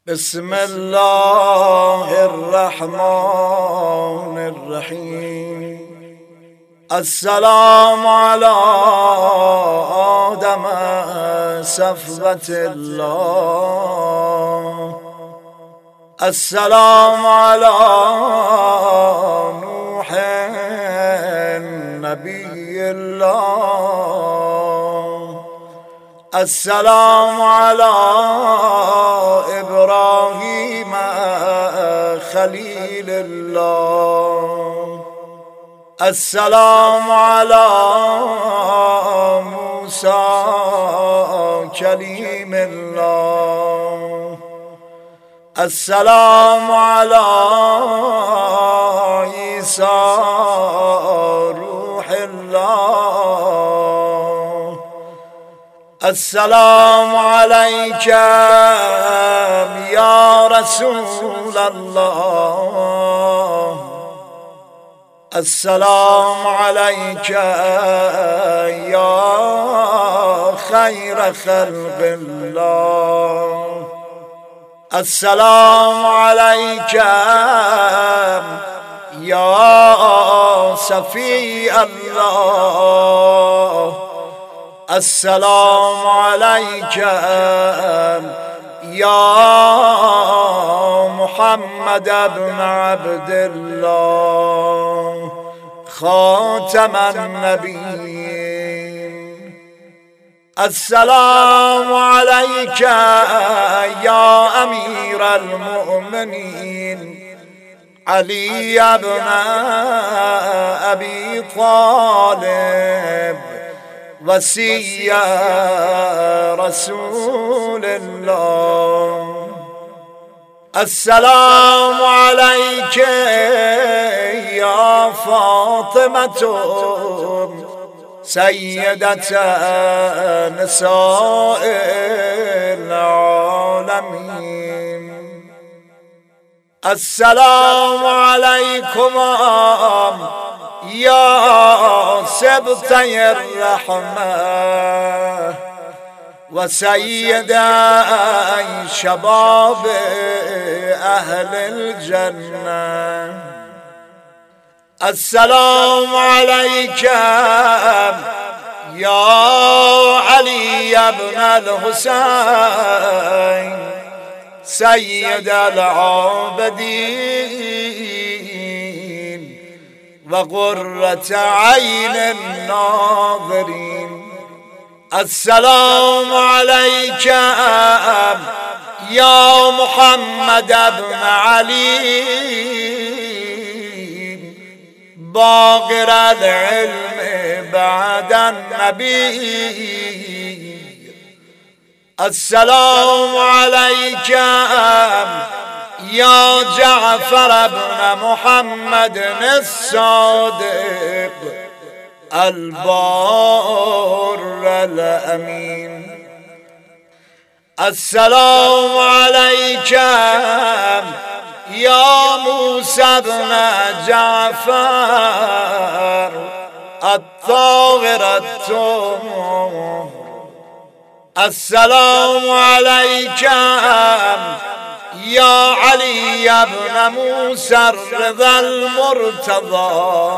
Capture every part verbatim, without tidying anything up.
بسم الله الرحمن الرحیم. السلام على آدم صفوة الله. السلام على نوح نبي الله. السلام على إبراهيم خليل الله. السلام على موسى كليم الله. السلام على عيسى روح الله. السلام عليك يا رسول الله. السلام عليك يا خير خلق الله. السلام عليك يا صفي الله. السلام عليك يا محمد بن عبد الله خاتم النبيين. السلام عليك يا أمير المؤمنين علي بن أبي طالب وصي رسول الله. السلام عليك يا فاطمة سيدة نساء العالمين. السلام عليكما يا سبطي الرحمة وسيدي شباب أهل الجنة. السلام عليك يا علي بن الحسين سيد العابدين وقرة عين الناظرين. السلام عليك يا محمد بن علي باقر العلم بعد النبي. السلام عليك يا جعفر بن محمد الصادق البار الأمين. السلام عليك يا موسى بن جعفر الطاهر الطاهر. السلام عليك يا علي بن موسى الرضا المرتضى.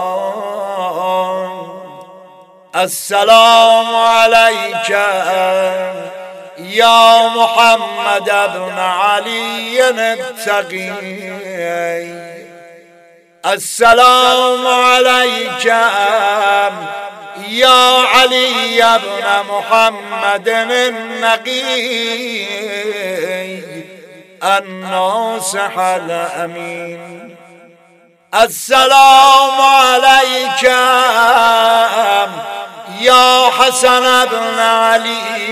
السلام عليك يا محمد بن علي التقي. السلام عليك يا علي بن محمد النقي الناصح الأمين. السلام عليك يا حسن بن علي.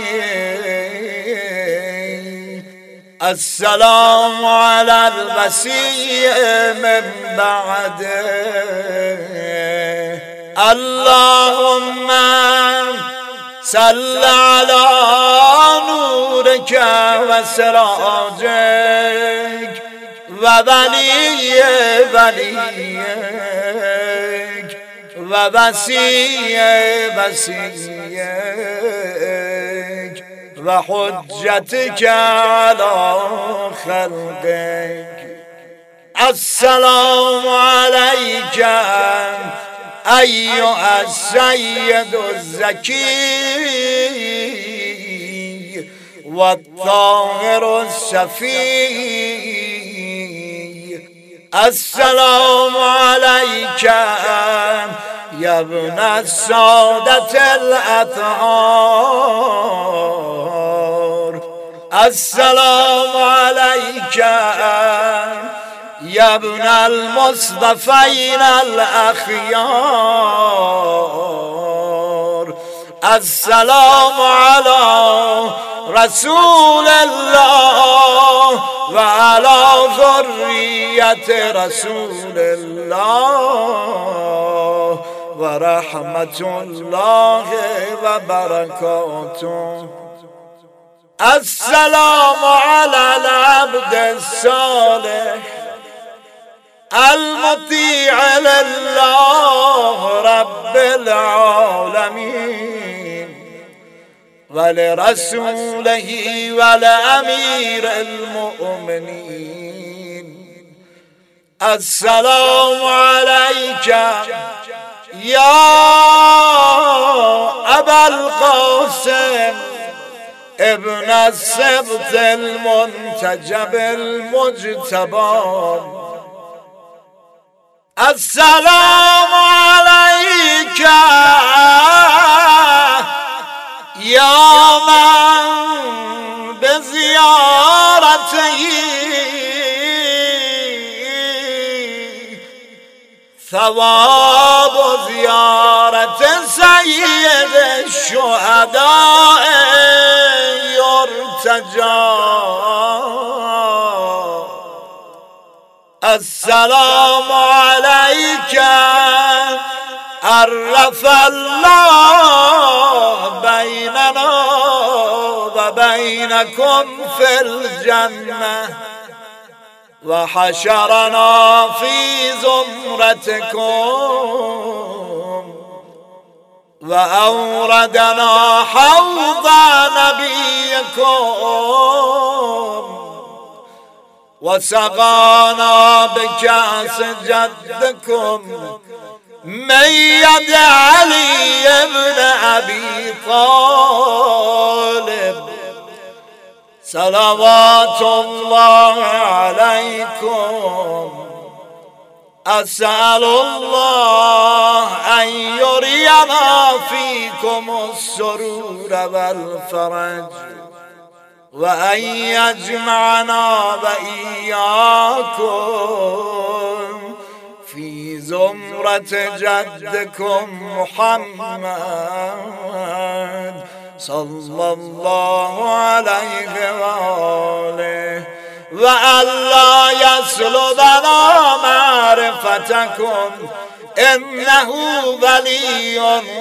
السلام على الوصي من بعده. اللهم صل على نورك وسراجك وولي وليك ووصي وصيك وحجتك على خلقك السلام عليك أيها السيد الزكي والطاهر السفي السلام عليك يا ابن السادة الأطهار السلام عليك يا ابن المصطفين الأخيار السلام على رسول الله وعلى ذرية رسول الله ورحمة الله وبركاته السلام على العبد الصالح المطيع لله رب العالمين ولرسوله ولأمير المؤمنين السلام عليك يا أبا القاسم ابن السبط المنتجب المجتبى السلام عليك يا من بزيارته ثواب زيارة سيد الشهداء يرتجى السلام عليك عرف الله بيننا وبينكم في الجنة وحشرنا في زمرتكم وأوردنا حوض نبيكم وسقانا بكأس جدكم من يد علي بن أبي طالب صلوات الله عليكم أسأل الله أن يرينا فيكم السرور والفرج وأن يجمعنا وإياكم في زمرة جدكم محمد صلى الله عليه وآله وألا يسلبنا معرفتكم إنه ولي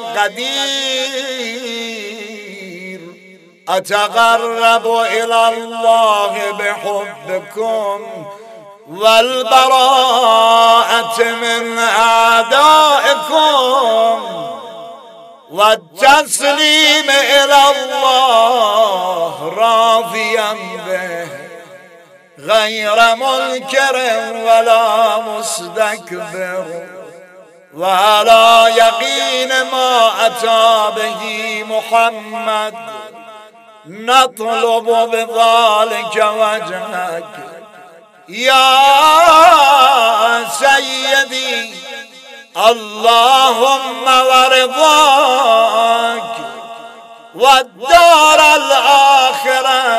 قدير أتقرب إلى الله بحبكم والبراءة من أعدائكم والتسليم إلى الله راضيا به غير منكر ولا مستكبر وعلى يقين ما أتى به محمد نطلب بذلك وجهك يا سيدي اللهم ورضاك والدار الآخرة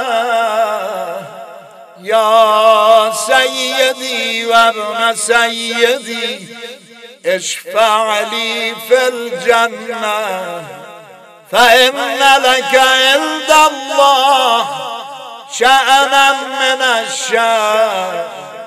يا سيدي وابن سيدي اشفع لي في الجنة فإن لك عند الله شأنا من الشأن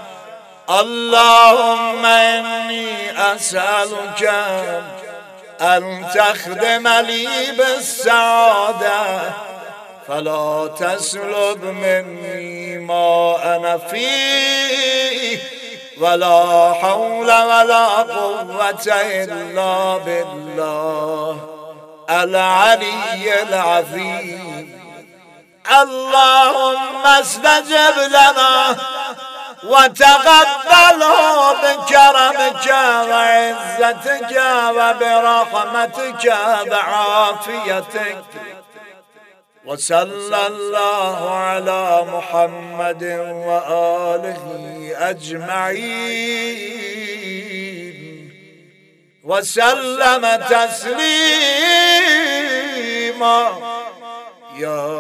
اللهم إني أسألك أن تخدم لي بالسعادة فلا تسلب مني ما أنا فيه ولا حول ولا قوة إلا بالله العلي العظيم اللهم استجب لنا وتقبله بكرمك وعزتك وبرحمتك وعافيتك. وصلى الله على محمد وآله أجمعين وسلم تسليما. يا